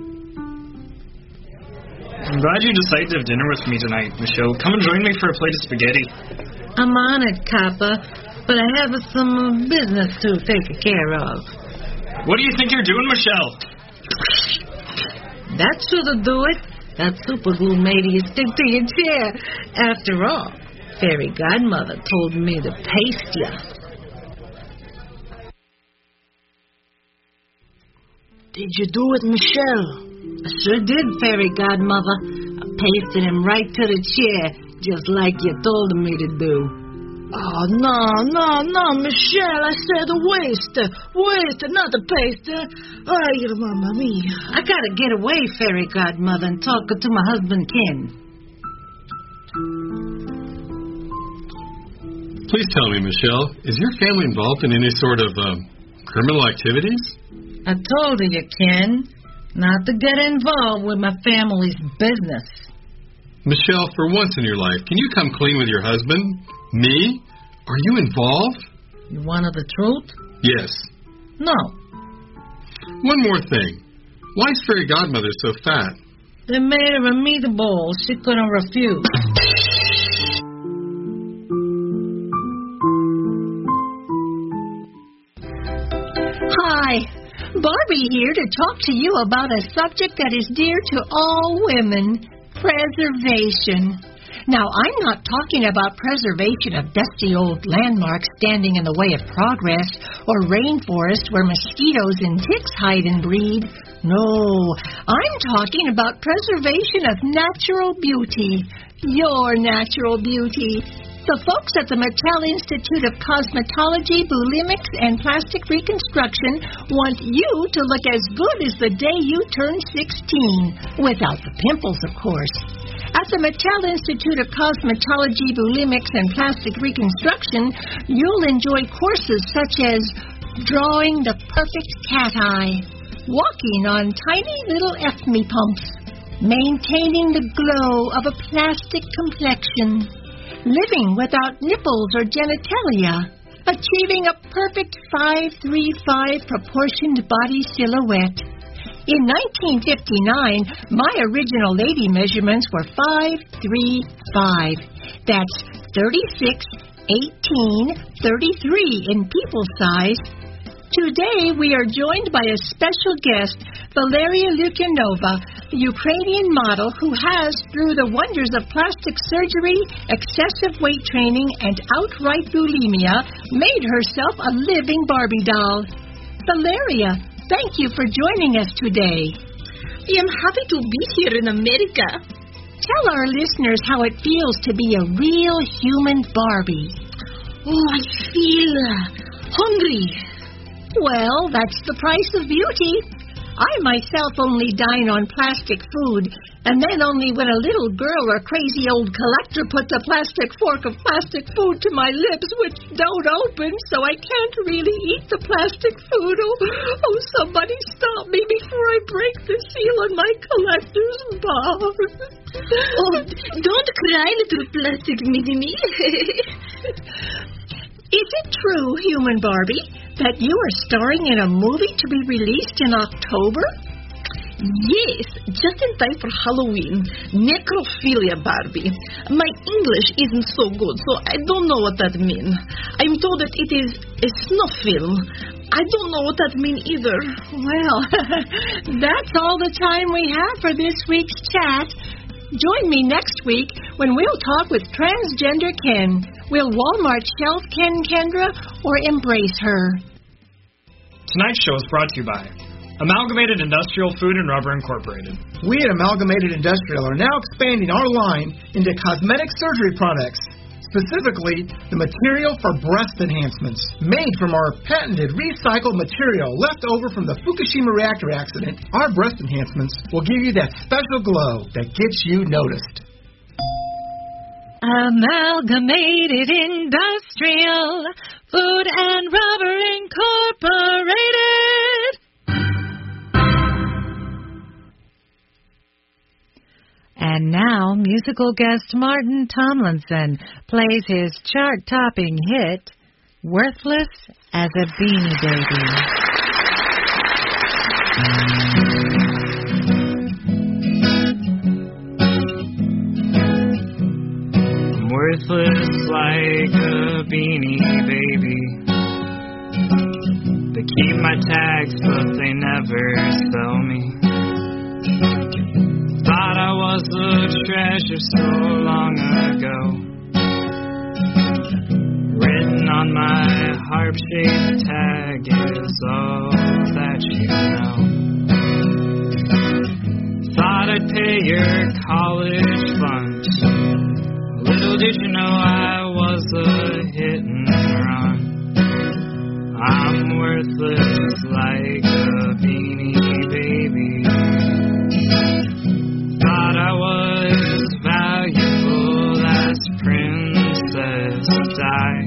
I'm glad you decided to have dinner with me tonight, Michelle. Come and join me for a plate of spaghetti. I'm on it, Copper, but I have some business to take care of. What do you think you're doing, Michelle? That should've do it. That super glue made you stick to your chair. After all, Fairy Godmother told me to paste you. Did you do it, Michelle? I sure did, Fairy Godmother. I pasted him right to the chair, just like you told me to do. Oh, no, no, no, Michelle, I said a waster. Waster, not a paster. Ay, mamma mia. I gotta get away, Fairy Godmother, and talk to my husband, Ken. Please tell me, Michelle, is your family involved in any sort of um, criminal activities? I told you, Ken, not to get involved with my family's business. Michelle, for once in your life, can you come clean with your husband? Me? Are you involved? You wanted the truth? Yes. No. One more thing. Why is Fairy Godmother so fat? They made her a meatball she couldn't refuse. Hi, Barbie here to talk to you about a subject that is dear to all women, preservation. Now, I'm not talking about preservation of dusty old landmarks standing in the way of progress or rainforest where mosquitoes and ticks hide and breed. No, I'm talking about preservation of natural beauty, your natural beauty. The folks at the Mattel Institute of Cosmetology, Bulimics, and Plastic Reconstruction want you to look as good as the day you turn sixteen, without the pimples, of course. At the Mattel Institute of Cosmetology, Bulimics, and Plastic Reconstruction, you'll enjoy courses such as drawing the perfect cat eye, walking on tiny little F M E pumps, maintaining the glow of a plastic complexion, living without nipples or genitalia, achieving a perfect five three five proportioned body silhouette. In nineteen fifty-nine, my original lady measurements were five three five. That's thirty-six, eighteen, thirty-three in people size. Today, we are joined by a special guest, Valeria Lukyanova, a Ukrainian model who has, through the wonders of plastic surgery, excessive weight training, and outright bulimia, made herself a living Barbie doll. Valeria, thank you for joining us today. I am happy to be here in America. Tell our listeners how it feels to be a real human Barbie. Oh, I feel uh, hungry. Well, that's the price of beauty. I myself only dine on plastic food, and then only when a little girl or crazy old collector puts a plastic fork of plastic food to my lips, which don't open, so I can't really eat the plastic food. Oh, oh somebody stop me before I break the seal on my collector's bar. Oh, don't cry, little plastic mini-me. Is it true, human Barbie, that you are starring in a movie to be released in October? Yes, just in time for Halloween. Necrophilia Barbie. My English isn't so good, so I don't know what that means. I'm told that it is a snuff film. I don't know what that means either. Well, that's all the time we have for this week's chat. Join me next week when we'll talk with Transgender Ken. Will Walmart shelf Ken Kendra or embrace her? Tonight's show is brought to you by Amalgamated Industrial Food and Rubber Incorporated. We at Amalgamated Industrial are now expanding our line into cosmetic surgery products, specifically the material for breast enhancements. Made from our patented recycled material left over from the Fukushima reactor accident, our breast enhancements will give you that special glow that gets you noticed. Amalgamated Industrial Food and Rubber Incorporated. And now, musical guest Martin Tomlinson plays his chart-topping hit, Worthless as a Beanie Baby. Worthless like a beanie baby. They keep my tags, but they never sell me. Thought I was a treasure so long ago. Written on my harp-shaped tag is all that you know. Thought I'd pay your college funds. Little did you know I was a hit and run. I'm worthless like a beanie baby. Thought I was valuable as Princess Di.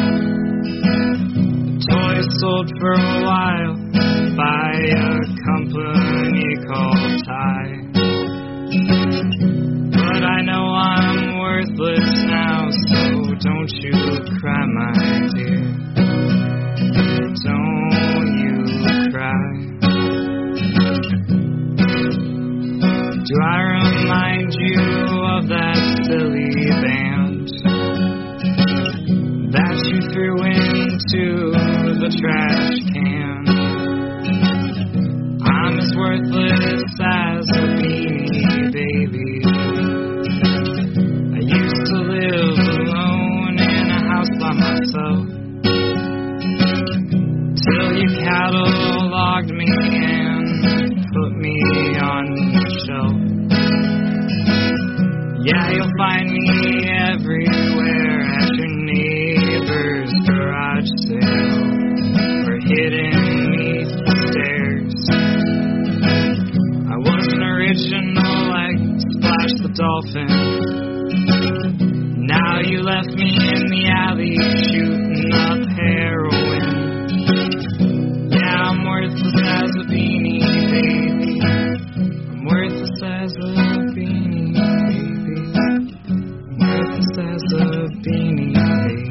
Toys sold for a while by a company called Ty. But I know I'm worthless now, so don't you cry, my dear. Don't you cry. Do I remind you of that silly band that you threw into the trash can? I'm as worthless as a beanie baby. I used to live alone in a house by myself till you cataloged me and put me on your shelf. Yeah, you'll find me everywhere at your golfing. Now you left me in the alley shooting up heroin. Yeah, I'm worthless as a beanie, baby. I'm worthless as a beanie, baby. I'm worthless as a beanie, baby.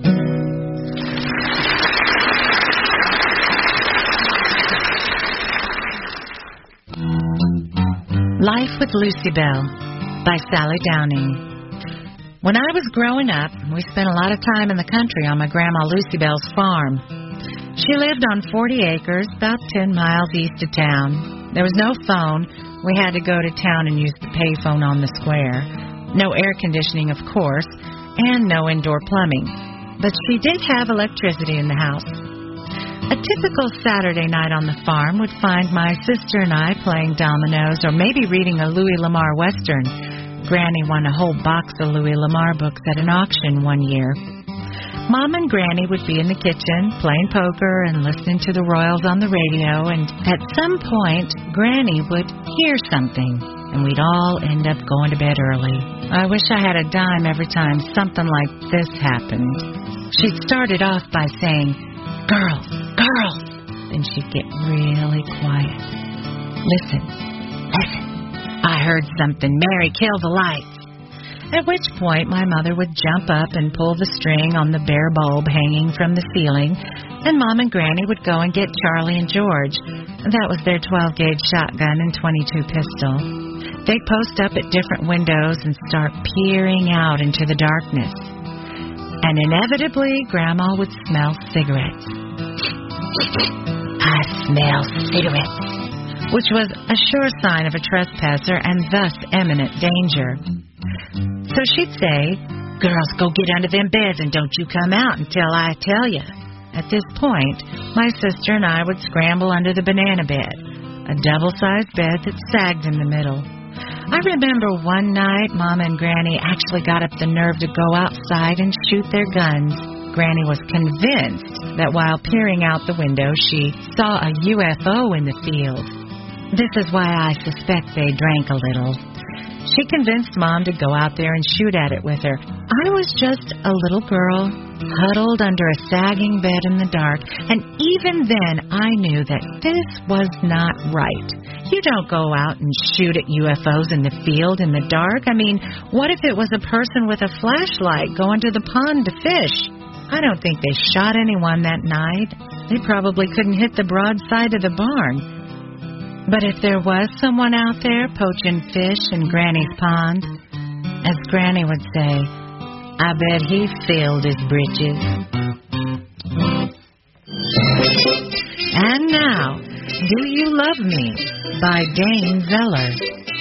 Life with Lucy Bell by Sally Downing. When I was growing up, we spent a lot of time in the country on my Grandma Lucy Bell's farm. She lived on forty acres, about ten miles east of town. There was no phone. We had to go to town and use the payphone on the square. No air conditioning, of course, and no indoor plumbing. But she did have electricity in the house. A typical Saturday night on the farm would find my sister and I playing dominoes or maybe reading a Louis Lamar Western. Granny won a whole box of Louis Lamar books at an auction one year. Mom and Granny would be in the kitchen playing poker and listening to the Royals on the radio, and at some point, Granny would hear something, and we'd all end up going to bed early. I wish I had a dime every time something like this happened. She'd started off by saying, "Girls, girls," then she'd get really quiet. "Listen, listen, I heard something. Mary, kill the lights." At which point my mother would jump up and pull the string on the bare bulb hanging from the ceiling, and Mom and Granny would go and get Charlie and George. That was their twelve gauge shotgun and twenty-two pistol. They'd post up at different windows and start peering out into the darkness. And inevitably, Grandma would smell cigarettes. "I smell cigarettes," which was a sure sign of a trespasser and thus imminent danger. So she'd say, "Girls, go get under them beds and don't you come out until I tell you." At this point, my sister and I would scramble under the banana bed, a double-sized bed that sagged in the middle. I remember one night, Mom and Granny actually got up the nerve to go outside and shoot their guns. Granny was convinced that while peering out the window, she saw a U F O in the field. This is why I suspect they drank a little. She convinced Mom to go out there and shoot at it with her. I was just a little girl, huddled under a sagging bed in the dark, and even then I knew that this was not right. You don't go out and shoot at U F Os in the field in the dark. I mean, what if it was a person with a flashlight going to the pond to fish? I don't think they shot anyone that night. They probably couldn't hit the broad side of the barn. But if there was someone out there poaching fish in Granny's pond, as Granny would say, I bet he filled his britches. And now, Do You Love Me by Dane Zeller.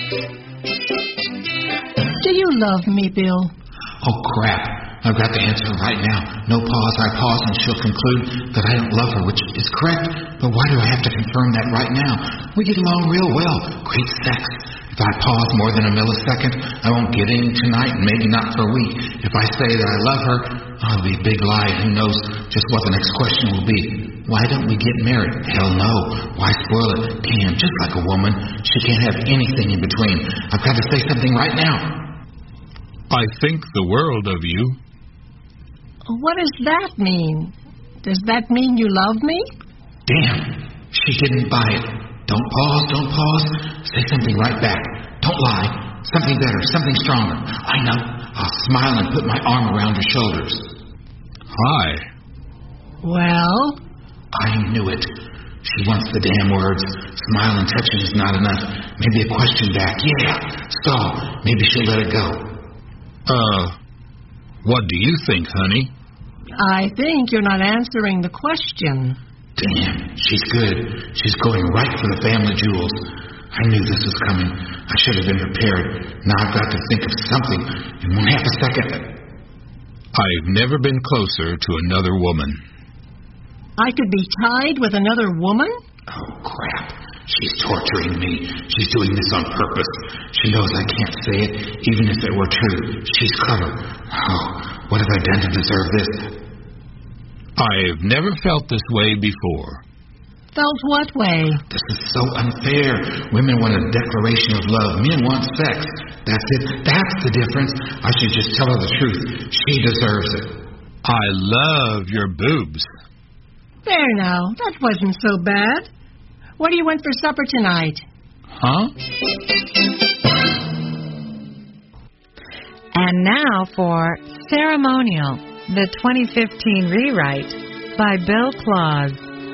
Do you love me, Bill? Oh, crap. I've got the answer right now. No pause. I pause and she'll conclude that I don't love her, which is correct. But why do I have to confirm that right now? We get along real well. Great sex. If I pause more than a millisecond, I won't get in tonight and maybe not for a week. If I say that I love her, oh, it'll be a big lie. Who knows just what the next question will be. Why don't we get married? Hell no. Why spoil it? Damn, just like a woman. She can't have anything in between. I've got to say something right now. I think the world of you. What does that mean? Does that mean you love me? Damn, she didn't buy it. Don't pause, don't pause. Say something right back. Don't lie. Something better, something stronger. I know. I'll smile and put my arm around her shoulders. Hi. Well? I knew it. She wants the damn words. Smile and touching is not enough. Maybe a question back. Yeah. Stall. Maybe she'll let it go. Uh, what do you think, honey? I think you're not answering the question. Damn, she's good. She's going right for the family jewels. I knew this was coming. I should have been prepared. Now I've got to think of something in one half a second. I've never been closer to another woman. I could be tied with another woman? Oh, crap. She's torturing me. She's doing this on purpose. She knows I can't say it, even if it were true. She's clever. Oh, what have I done to deserve this? I've never felt this way before. Felt what way? This is so unfair. Women want a declaration of love. Men want sex. That's it. That's the difference. I should just tell her the truth. She deserves it. I love your boobs. There now. That wasn't so bad. What do you want for supper tonight? Huh? And now for Ceremonial, the twenty fifteen rewrite by Bill Claus.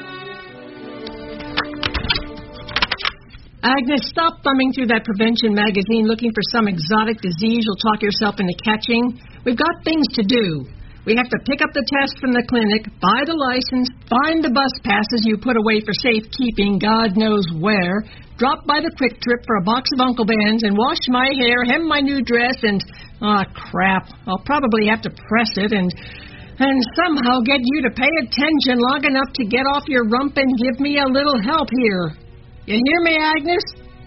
Agnes, stop thumbing through that prevention magazine looking for some exotic disease you'll talk yourself into catching. We've got things to do. We have to pick up the test from the clinic, buy the license, find the bus passes you put away for safekeeping God knows where, drop by the Quick Trip for a box of Uncle Ben's, and wash my hair, hem my new dress, and, ah, oh, crap, I'll probably have to press it and and somehow get you to pay attention long enough to get off your rump and give me a little help here. You hear me, Agnes?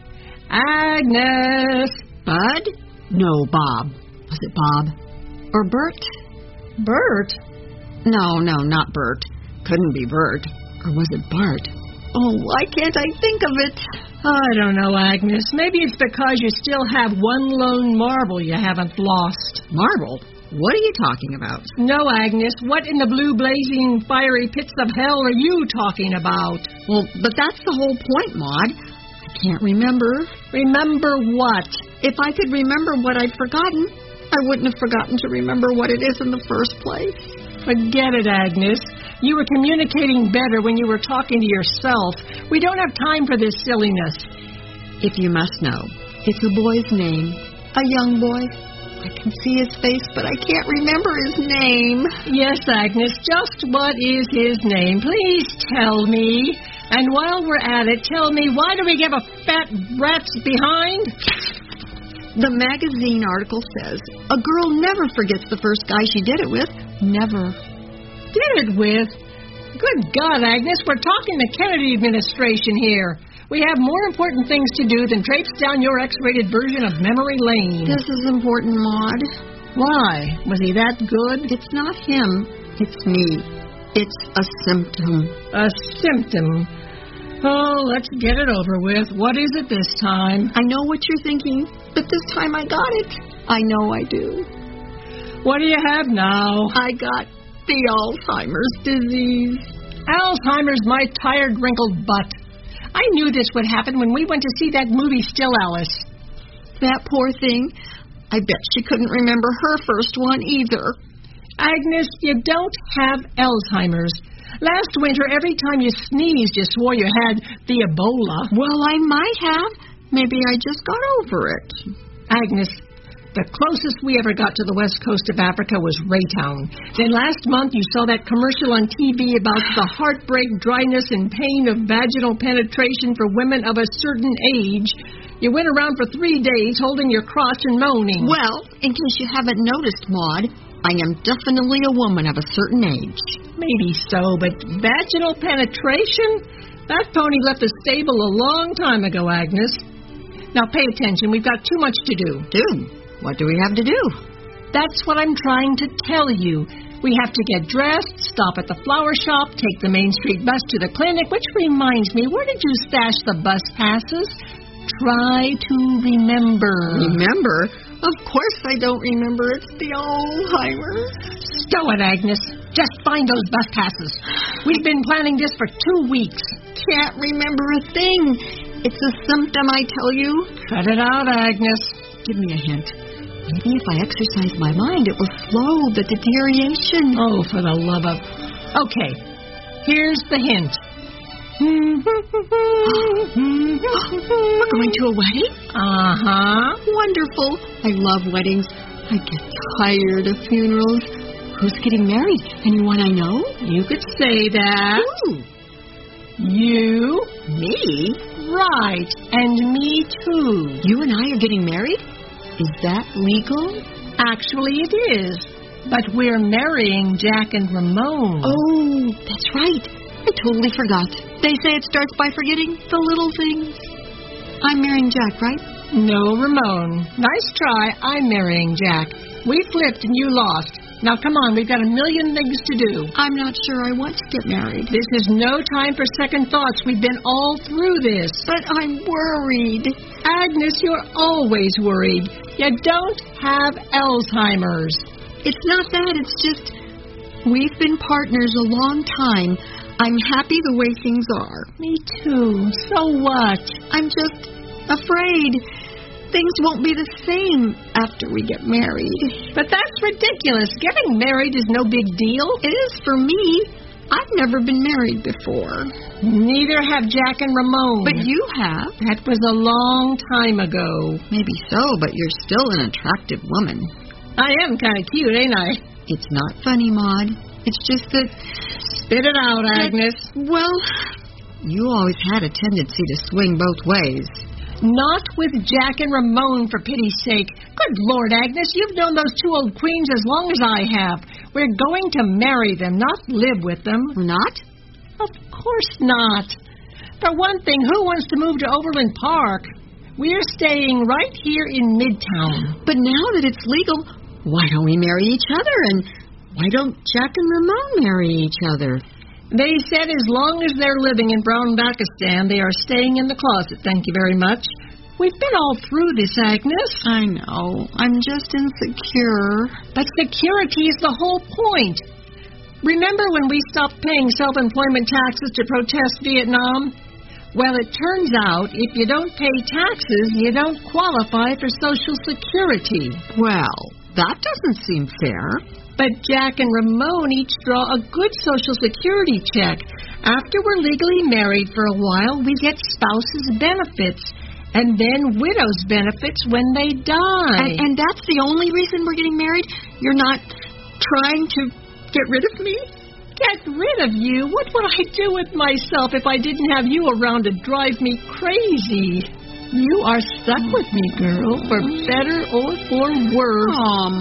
Agnes! Bud? No, Bob. Was it Bob? Or Bert? Bert? No, no, not Bert. Couldn't be Bert. Or was it Bart? Oh, why can't I think of it? I don't know, Agnes. Maybe it's because you still have one lone marble you haven't lost. Marble? What are you talking about? No, Agnes. What in the blue, blazing, fiery pits of hell are you talking about? Well, but that's the whole point, Maud. I can't remember. Remember what? If I could remember what I'd forgotten, I wouldn't have forgotten to remember what it is in the first place. Forget it, Agnes. You were communicating better when you were talking to yourself. We don't have time for this silliness. If you must know, it's a boy's name. A young boy. I can see his face, but I can't remember his name. Yes, Agnes, just what is his name? Please tell me. And while we're at it, tell me, why do we give a fat rat's behind? The magazine article says, a girl never forgets the first guy she did it with. Never. Did it with? Good God, Agnes, we're talking the Kennedy administration here. We have more important things to do than traipse down your X-rated version of Memory Lane. This is important, Maud. Why? Was he that good? It's not him. It's me. It's a symptom. A symptom? Oh, let's get it over with. What is it this time? I know what you're thinking, but this time I got it. I know I do. What do you have now? I got the Alzheimer's disease. Alzheimer's, my tired, wrinkled butt. I knew this would happen when we went to see that movie Still Alice. That poor thing. I bet she couldn't remember her first one either. Agnes, you don't have Alzheimer's. Last winter, every time you sneezed, you swore you had the Ebola. Well, I might have. Maybe I just got over it. Agnes, the closest we ever got to the west coast of Africa was Raytown. Then last month you saw that commercial on T V about the heartbreak, dryness, and pain of vaginal penetration for women of a certain age. You went around for three days holding your crotch and moaning. Well, in case you haven't noticed, Maud, I am definitely a woman of a certain age. Maybe so, but vaginal penetration? That pony left the stable a long time ago, Agnes. Now pay attention. We've got too much to do. Do? What do we have to do? That's what I'm trying to tell you. We have to get dressed, stop at the flower shop, take the Main Street bus to the clinic, which reminds me, where did you stash the bus passes? Try to remember. Remember? Of course I don't remember. It's the Alzheimer's. Stow it, Agnes. Just find those bus passes. We've been planning this for two weeks. Can't remember a thing. It's a symptom, I tell you. Cut it out, Agnes. Give me a hint. Maybe if I exercise my mind, it will slow the deterioration. Oh, for the love of... Okay, here's the hint. We're going to a wedding? Uh-huh. Wonderful. I love weddings. I get tired of funerals. Who's getting married? Anyone I know? You could say that. Who? You. Me? Right. And me, too. You and I are getting married? Is that legal? Actually, it is. But we're marrying Jack and Ramon. Oh, that's right. I totally forgot. They say it starts by forgetting the little things. I'm marrying Jack, right? No, Ramon. Nice try. I'm marrying Jack. We flipped and you lost. Now, come on. We've got a million things to do. I'm not sure I want to get married. This is no time for second thoughts. We've been all through this. But I'm worried. Agnes, you're always worried. You don't have Alzheimer's. It's not that. It's just we've been partners a long time. I'm happy the way things are. Me too. So what? I'm just afraid things won't be the same after we get married. But that's ridiculous. Getting married is no big deal. It is for me. I've never been married before. Neither have Jack and Ramon. But you have. That was a long time ago. Maybe so, but you're still an attractive woman. I am kind of cute, ain't I? It's not funny, Maud. It's just that... Spit it out, Agnes. That, well, you always had a tendency to swing both ways. Not with Jack and Ramon, for pity's sake. Good Lord, Agnes, you've known those two old queens as long as I have. We're going to marry them, not live with them. We're not? Of course not. For one thing, who wants to move to Overland Park? We're staying right here in Midtown. But now that it's legal, why don't we marry each other? And why don't Jack and Ramon marry each other? They said as long as they're living in Brownbackistan, they are staying in the closet, thank you very much. We've been all through this, Agnes. I know. I'm just insecure. But security is the whole point. Remember when we stopped paying self-employment taxes to protest Vietnam? Well, it turns out if you don't pay taxes, you don't qualify for Social Security. Well, that doesn't seem fair. But Jack and Ramon each draw a good Social Security check. After we're legally married for a while, we get spouses' benefits, and then widows' benefits when they die. And, and that's the only reason we're getting married? You're not trying to get rid of me? Get rid of you? What would I do with myself if I didn't have you around to drive me crazy? You are stuck with me, girl, for better or for worse. Aw,